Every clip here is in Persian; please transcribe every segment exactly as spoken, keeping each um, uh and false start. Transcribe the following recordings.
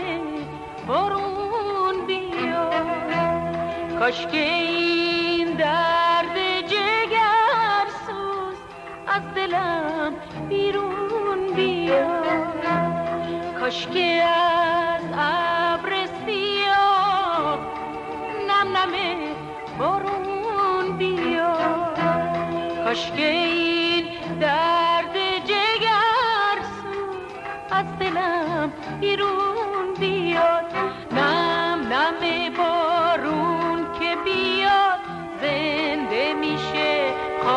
بارون بیاد، کاش که این درد جگر سوز از دلم بیرون بیاد، کاش که از ابر سیاه نم نم بارون بیاد، کاش که این درد جگر سوز از دلم بیرون بیاد. نم نم بارون که بیاد زنده میشه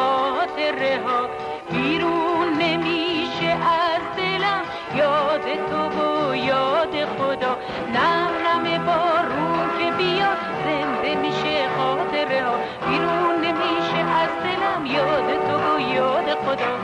خاطره ها، بیرون نمیشه از دلم یاد تو و یاد خدا. نم نم بارون که بیاد زنده میشه خاطره ها، بیرون نمیشه از دلم یاد تو و یاد خدا.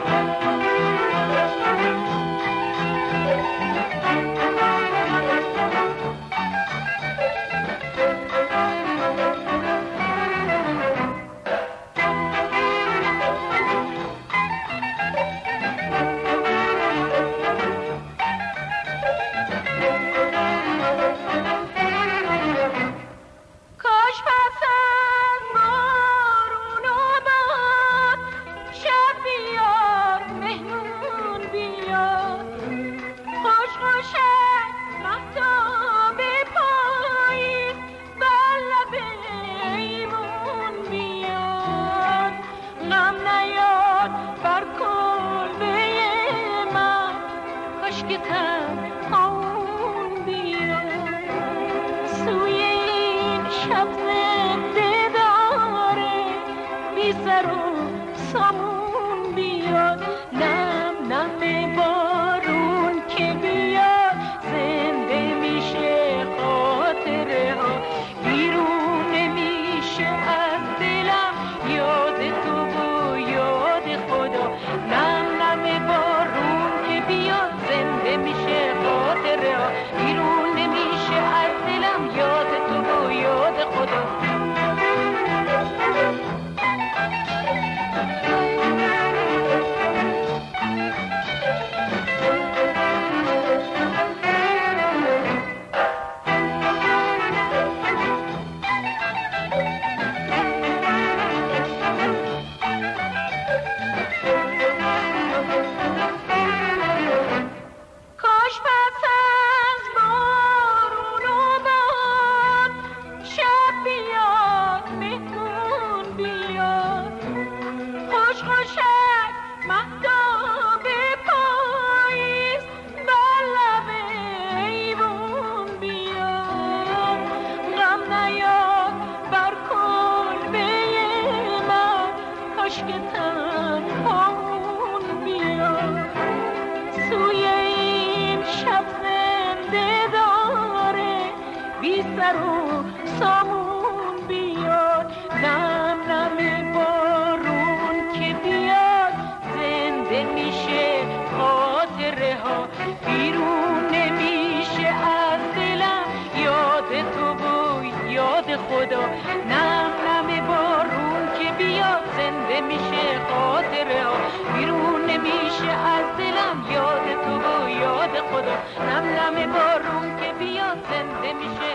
نم نم بارون که بیاد زنده میشه